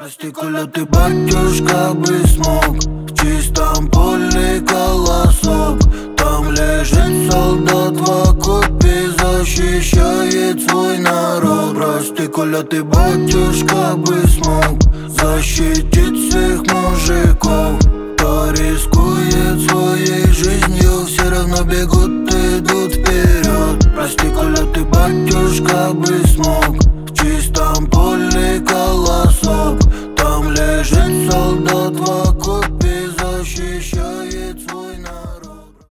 Прости, Коля, ты, батюшка, бы смог в чистом поле колосок. Там лежит солдат в окопе, защищает свой народ. Прости, Коля, ты, батюшка, бы смог защитить всех мужиков.